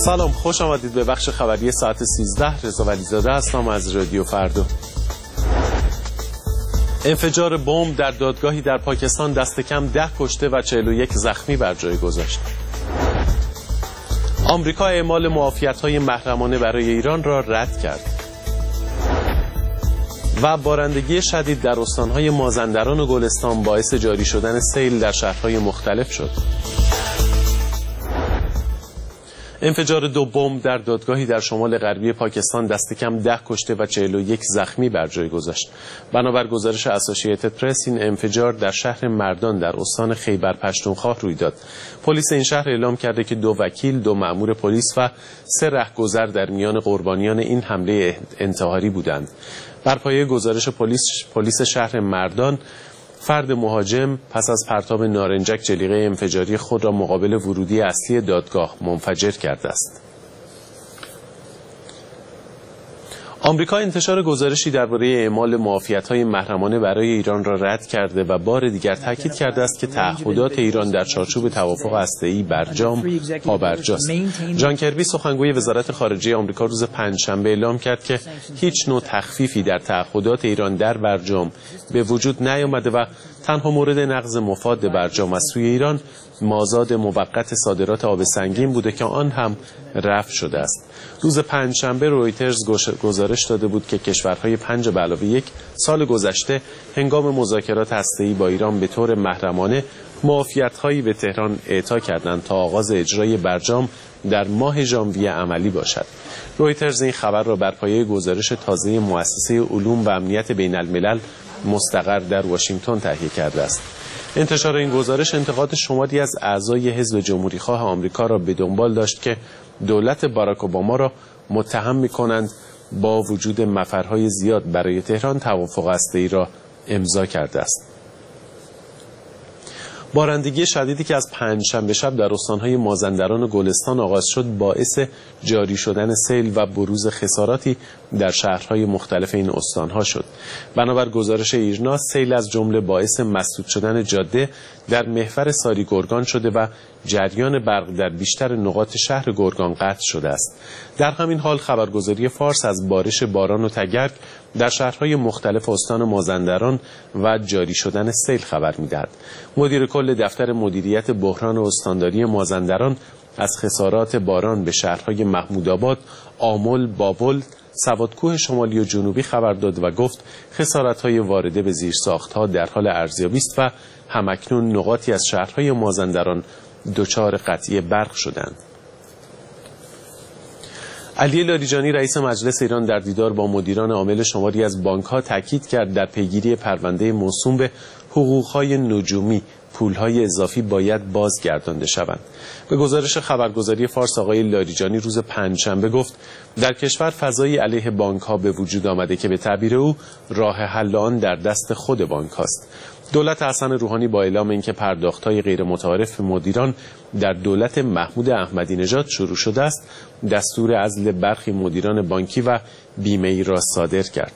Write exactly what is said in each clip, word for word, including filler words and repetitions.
سلام، خوش آمدید به بخش خبری ساعت سیزده. رضا ولیزاده هستم از رادیو فردا. انفجار بمب در دادگاهی در پاکستان دست کم ده کشته و چهل و یک زخمی بر جای گذاشت. آمریکا اعمال معافیت‌های محرمانه برای ایران را رد کرد. و بارندگی شدید در استان‌های مازندران و گلستان باعث جاری شدن سیل در شهرهای مختلف شد. انفجار دو بمب در دادگاهی در شمال غربی پاکستان دست کم ده کشته و چهل و یک زخمی بر جای گذاشت. بنابر گزارش اسوسییتد پرس این انفجار در شهر مردان در استان خیبر پختونخوا روی داد. پلیس این شهر اعلام کرده که دو وکیل، دو مأمور پلیس و سه رهگذر در میان قربانیان این حمله انتحاری بودند. بر پایه گزارش پلیس پلیس شهر مردان، فرد مهاجم پس از پرتاب نارنجک جلیقه انفجاری خود را مقابل ورودی اصلی دادگاه منفجر کرده است. آمریکا انتشار گزارشی درباره اعمال معافیت‌های محرمانه برای ایران را رد کرده و بار دیگر تاکید کرده است که تعهدات ایران در چارچوب توافق هسته‌ای برجام پابرجاست. جان کربی سخنگوی وزارت خارجه آمریکا روز پنجشنبه اعلام کرد که هیچ نوع تخفیفی در تعهدات ایران در برجام به وجود نیامده و تنها مورد نقض مفاد برجام از سوی ایران مازاد موقت صادرات آب سنگین بوده که آن هم رفع شده است. روز پنجشنبه رویترز گزارش داده بود که کشورهای پنج به علاوه یک سال گذشته هنگام مذاکرات هسته‌ای با ایران به طور محرمانه معافیت‌هایی به تهران اعطا کردند تا آغاز اجرای برجام در ماه ژانویه عملی باشد. رویترز این خبر را بر پایه گزارش تازه مؤسسه علوم و امنیت بین الملل مستقر در واشنگتن تهیه کرده است. انتشار این گزارش انتقاد شماری از اعضای حزب جمهوریخواه آمریکا را به دنبال داشت که دولت باراک اوباما را متهم می‌کنند با وجود مفرهای زیاد برای تهران توافق هسته‌ای را امضا کرده است. بارندگی شدیدی که از پنجشنبه شب در استان‌های مازندران و گلستان آغاز شد باعث جاری شدن سیل و بروز خساراتی در شهرهای مختلف این استان‌ها شد. بنابر گزارش ایرنا، سیل از جمله باعث مسدود شدن جاده در محور ساری گرگان شده و جریان برق در بیشتر نقاط شهر گرگان قطع شده است. در همین حال خبرگزاری فارس از بارش باران و تگرگ در شهرهای مختلف استان مازندران و جاری شدن سیل خبر می‌دهد. مدیر کل دفتر مدیریت بحران و استانداری مازندران از خسارات باران به شهرهای محمودآباد، آمل، بابل، سوادکوه شمالی و جنوبی خبر داد و گفت خسارت‌های وارده به زیرساخت‌ها در حال ارزیابی است و همکنون نقاطی از شهرهای مازندران دچار قطعی برق شدند. علی لاریجانی رئیس مجلس ایران در دیدار با مدیران عامل شماری از بانک‌ها تاکید کرد در پیگیری پرونده موسوم به حقوق‌های نجومی پول‌های اضافی باید بازگردانده شوند. به گزارش خبرگزاری فارس آقای لاریجانی روز پنجشنبه گفت در کشور فضایی علیه بانک‌ها به وجود آمده که به تعبیر او راه حل آن در دست خود بانک‌هاست. دولت حسن روحانی با اعلام اینکه پرداخت‌های غیر متعارف مدیران در دولت محمود احمدی نژاد شروع شده است، دستور عزل برخی مدیران بانکی و بیمه‌ای را صادر کرد.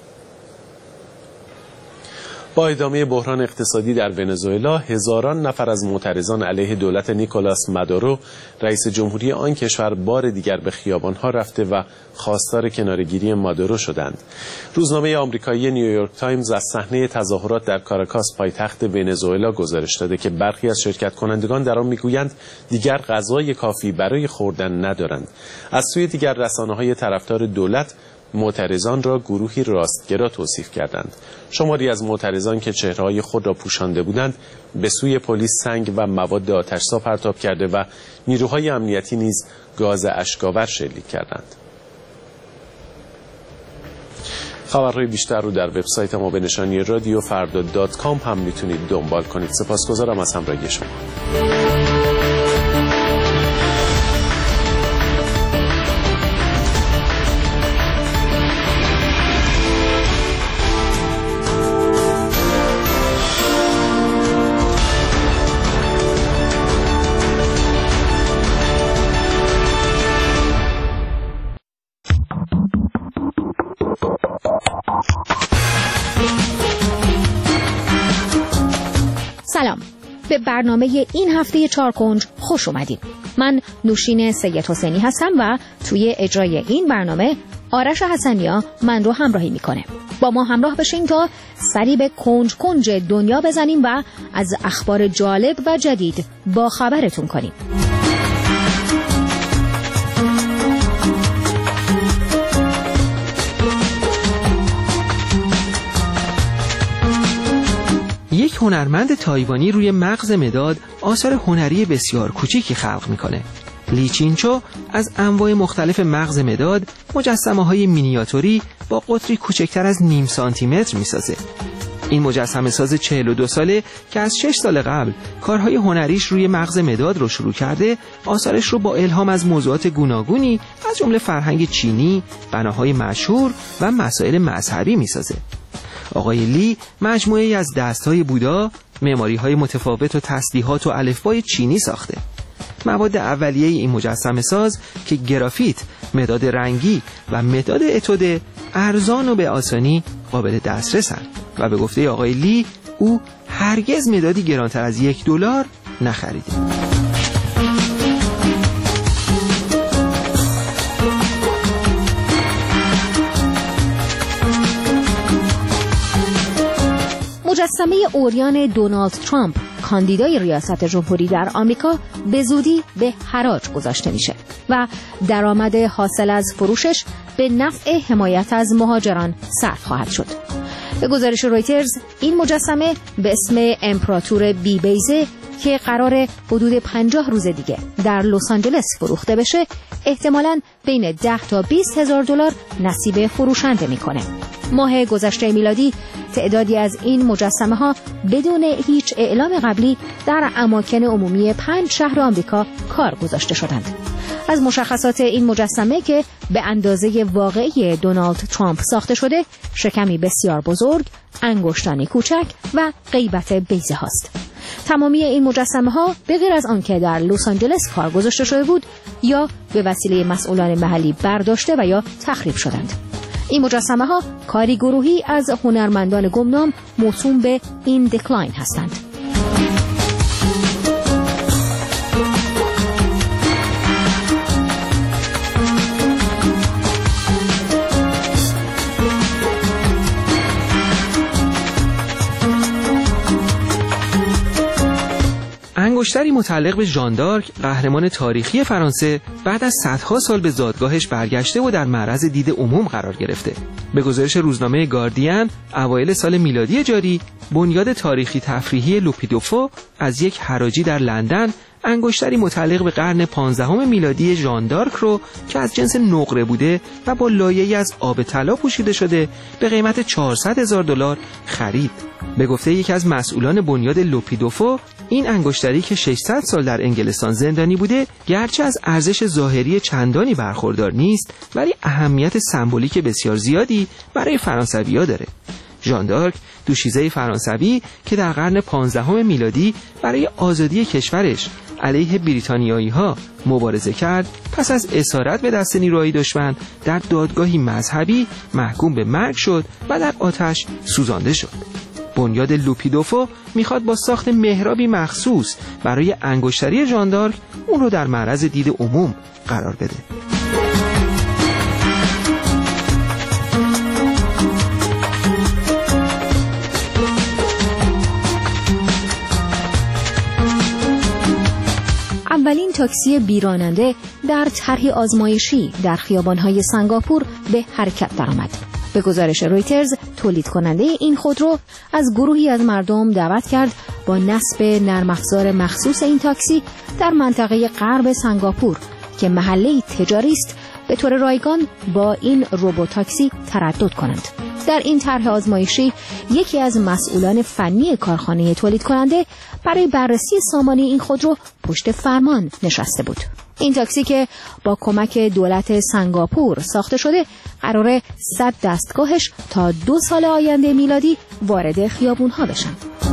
با ادامه بحران اقتصادی در ونزوئلا، هزاران نفر از معترضان علیه دولت نیکولاس مادورو رئیس جمهوری آن کشور بار دیگر به خیابان‌ها رفته و خواستار کناره‌گیری مادورو شدند. روزنامه آمریکایی نیویورک تایمز از صحنه تظاهرات در کاراکاس پایتخت ونزوئلا گزارش داده که برخی از شرکت کنندگان در آن میگویند دیگر غذای کافی برای خوردن ندارند. از سوی دیگر رسانه‌های طرفدار دولت معترضان را گروهی راستگرا توصیف کردند. شماری از معترضان که چهره‌های خود را پوشانده بودند به سوی پلیس سنگ و مواد آتش‌زا پرتاب کرده و نیروهای امنیتی نیز گاز اشک‌آور شلیک کردند. خبرهای بیشتر رو در وبسایت ما به نشانی رادیو فردا دات کام هم میتونید دنبال کنید. سپاسگزارم از همراهی شما. سلام، به برنامه این هفته چارکنج خوش اومدید. من نوشین سید حسینی هستم و توی اجرای این برنامه آرش حسنیا من رو همراهی میکنه. با ما همراه بشین تا سری به کنج کنج دنیا بزنیم و از اخبار جالب و جدید با خبرتون کنیم. یک هنرمند تایوانی روی مغز مداد آثار هنری بسیار کوچیکی خلق میکنه. لی چینچو از انواع مختلف مغز مداد مجسمه‌های مینیاتوری با قطری کوچکتر از نیم سانتی متر میسازه. این مجسمه ساز چهل و دو ساله که از شش سال قبل کارهای هنریش روی مغز مداد رو شروع کرده، آثارش رو با الهام از موضوعات گوناگونی از جمله فرهنگ چینی، بناهای مشهور و مسائل مذهبی میسازه. آقای لی مجموعه‌ای از دست‌های بودا، معماری‌های متفاوت و تسلیحات و الفبای چینی ساخته. مواد اولیه این مجسمه ساز که گرافیت، مداد رنگی و مداد اتوده ارزان و به آسانی قابل دسترسند و به گفته آقای لی او هرگز مدادی گرانتر از یک دلار نخریده. مجسمه عریان دونالد ترامپ کاندیدای ریاست جمهوری در آمریکا به زودی به حراج گذاشته میشه و درآمد حاصل از فروشش به نفع حمایت از مهاجران صرف خواهد شد. به گزارش رویترز این مجسمه به اسم امپراتور بی بیزه که قرار حدود پنجاه روز دیگه در لس آنجلس فروخته بشه احتمالاً بین ده تا بیست هزار دلار نصیب فروشنده میکنه. ماه گذشته میلادی تعدادی از این مجسمه ها بدون هیچ اعلام قبلی در اماکن عمومی پنج شهر آمریکا کار گذاشته شدند. از مشخصات این مجسمه که به اندازه واقعی دونالد ترامپ ساخته شده، شکمی بسیار بزرگ، انگشتانی کوچک و غیبت بیضه هاست. تمامی این مجسمه ها به غیر از آنکه در لس آنجلس کار گذاشته شده بود یا به وسیله مسئولان محلی برداشته و یا تخریب شدند. این مجسمه ها کاری گروهی از هنرمندان گمنام موسوم به این دکلاین هستند. انگشتری متعلق به ژان دارک، قهرمان تاریخی فرانسه، بعد از صدها سال به زادگاهش برگشته و در معرض دید عموم قرار گرفته. به گزارش روزنامه گاردین، اوایل سال میلادی جاری، بنیاد تاریخی تفریحی لوپیدوفو از یک حراجی در لندن انگشتری متعلق به قرن پانزدهم میلادی ژان دارک رو که از جنس نقره بوده و با لایه‌ای از آب طلا پوشیده شده به قیمت چهارصد هزار دلار خرید. به گفته یکی از مسئولان بنیاد لوپیدوفو، این انگشتری که ششصد سال در انگلستان زندانی بوده، گرچه از ارزش ظاهری چندانی برخوردار نیست، ولی اهمیت سمبولیک بسیار زیادی برای فرانسوی‌ها داره. ژان دارک دوشیزه فرانسوی که در قرن پانزدهم میلادی برای آزادی کشورش علیه بریتانیایی‌ها مبارزه کرد، پس از اسارت به دست نیروهای دشمن در دادگاهی مذهبی محکوم به مرگ شد و در آتش سوزانده شد. بنیاد لوپیدوفو میخواد با ساخت محرابی مخصوص برای انگشتری ژان دارک اون رو در معرض دید عموم قرار بده. اولین تاکسی بیراننده در طرح آزمایشی در خیابان‌های سنگاپور به حرکت درآمد. به گزارش رویترز، تولید کننده این خودرو از گروهی از مردم دعوت کرد با نصب نرم افزار مخصوص این تاکسی در منطقه غرب سنگاپور که محله تجاری است به طور رایگان با این روبوت تاکسی تردد کنند. در این طرح آزمایشی یکی از مسئولان فنی کارخانه تولید کننده برای بررسی سامانه این خودرو پشت فرمان نشسته بود. این تاکسی که با کمک دولت سنگاپور ساخته شده قراره صد دستگاهش تا دو سال آینده میلادی وارد خیابون‌ها بشن.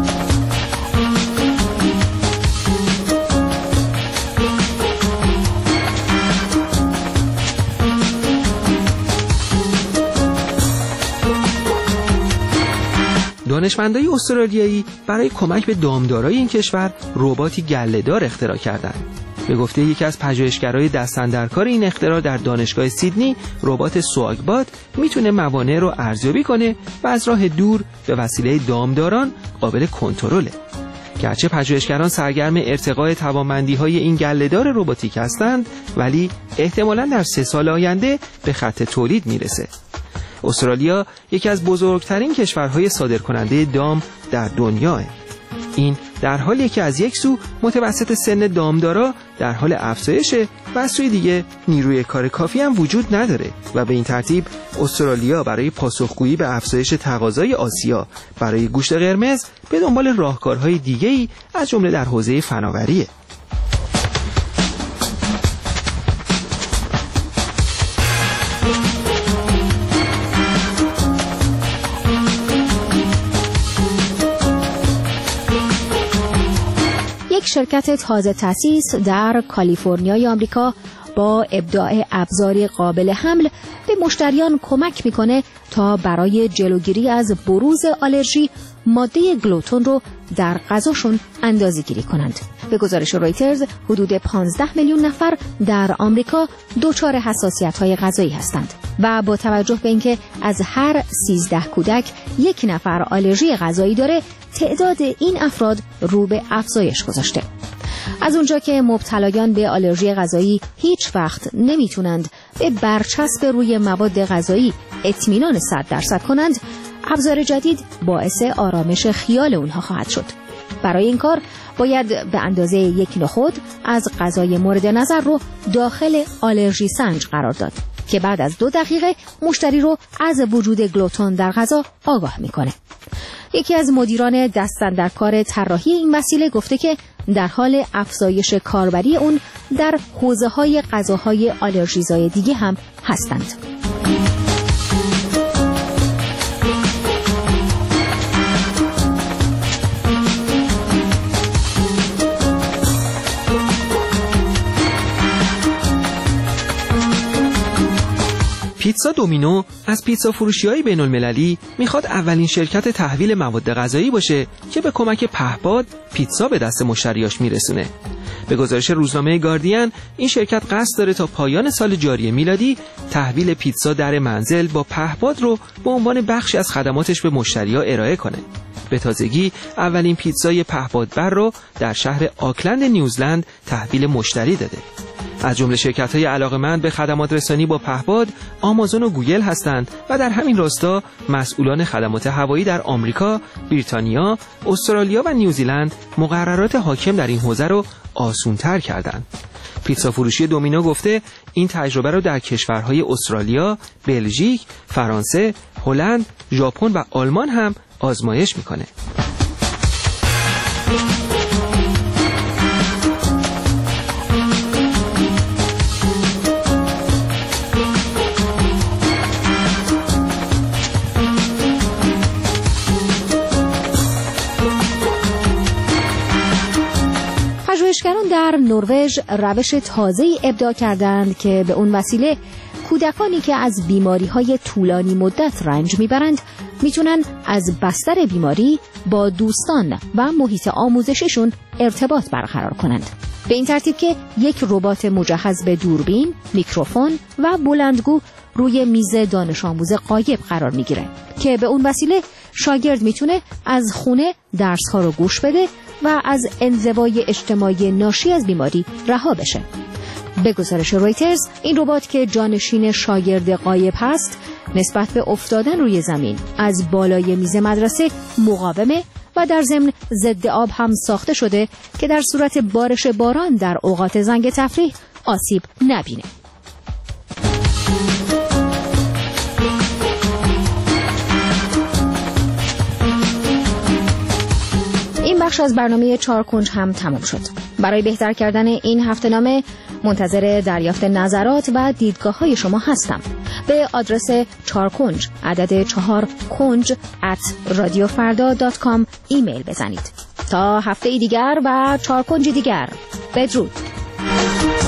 دانشمندای استرالیایی برای کمک به دامدارای این کشور رباتی گله‌دار اختراع کردند. به گفته یکی از پژوهشگرای دست‌اندرکار این اختراع در دانشگاه سیدنی، ربات سواگبات میتونه موانع رو ارزیابی کنه و از راه دور به وسیله دامداران قابل کنترله. گرچه پژوهشگران سرگرم ارتقاء توانمندی‌های این گله‌دار رباتیک هستند، ولی احتمالاً در سه سال آینده به خط تولید میرسه. استرالیا یکی از بزرگترین کشورهای صادرکننده دام در دنیاه. این در حالیه که از یک سو متوسط سن دامدارا در حال افزایشه و از سوی دیگه نیروی کار کافی هم وجود نداره و به این ترتیب استرالیا برای پاسخگویی به افزایش تقاضای آسیا برای گوشت قرمز به دنبال راهکارهای دیگه‌ای از جمله در حوزه فناوریه. یک شرکت تازه تأسیس در کالیفرنیای آمریکا با ابداع ابزاری قابل حمل به مشتریان کمک میکنه تا برای جلوگیری از بروز آلرژی ماده گلوتون رو در غذاشون اندازه‌گیری کنند. به گزارش رویترز حدود پانزده میلیون نفر در آمریکا دچار حساسیت‌های غذایی هستند و با توجه به اینکه از هر سیزده کودک یک نفر آلرژی غذایی داره، تعداد این افراد رو به افزایش گذاشته. از اونجا که مبتلایان به آلرژی غذایی هیچ وقت نمیتونند به برچسب روی مواد غذایی اطمینان صد درصد کنند، ابزار جدید باعث آرامش خیال اونها خواهد شد. برای این کار باید به اندازه یک نخود از غذای مورد نظر رو داخل آلرژی سنج قرار داد که بعد از دو دقیقه مشتری رو از وجود گلوتون در غذا آگاه میکنه. یکی از مدیران دست‌اندرکار طراحی این وسیله گفته که در حال افزایش کاربری اون در حوزه‌های غذاهای آلرژیزای دیگه هم هستند. پیتزا دومینو از پیتزا فروشی‌های بین‌المللی میخواد اولین شرکت تحویل مواد غذایی باشه که به کمک پهپاد پیتزا به دست مشتریاش میرسونه. به گزارش روزنامه گاردین، این شرکت قصد داره تا پایان سال جاری میلادی تحویل پیتزا در منزل با پهپاد رو به عنوان بخشی از خدماتش به مشتری‌ها ارائه کنه. به تازگی اولین پیتزای پهپادبر رو در شهر آکلند نیوزلند تحویل مشتری داده. از جمله شرکت‌های علاقه‌مند به خدمات رسانی با پهپاد، آمازون و گوگل هستند و در همین راستا مسئولان خدمات هوایی در آمریکا، بریتانیا، استرالیا و نیوزیلند مقررات حاکم در این حوزه رو آسان‌تر کردند. پیتزا فروشی دومینو گفته این تجربه رو در کشورهای استرالیا، بلژیک، فرانسه، هلند، ژاپن و آلمان هم آزمایش می‌کنه. پژوهشگران در نروژ روش تازه‌ای ابداع کردند که به اون وسیله کودکانی که از بیماری‌های طولانی مدت رنج میبرند میتونن از بستر بیماری با دوستان و محیط آموزشیشون ارتباط برقرار کنند. به این ترتیب که یک ربات مجهز به دوربین، میکروفون و بلندگو روی میز دانش آموز غایب قرار میگیره که به اون وسیله شاگرد میتونه از خونه درس‌ها رو گوش بده و از انزوای اجتماعی ناشی از بیماری رها بشه. به گزارش رویترز، این ربات که جانشین شاگرد غایب هست، نسبت به افتادن روی زمین از بالای میز مدرسه مقاومه و در ضمن ضد آب هم ساخته شده که در صورت بارش باران در اوقات زنگ تفریح آسیب نبینه. این بخش از برنامه چهار کنج هم تمام شد. برای بهتر کردن این هفته نامه منتظر دریافت نظرات و دیدگاه های شما هستم. به آدرس چهار کنج عدد چهار کنج ات رادیو فردا دات کام ایمیل بزنید. تا هفته دیگر و چهار کنج دیگر، بدرود.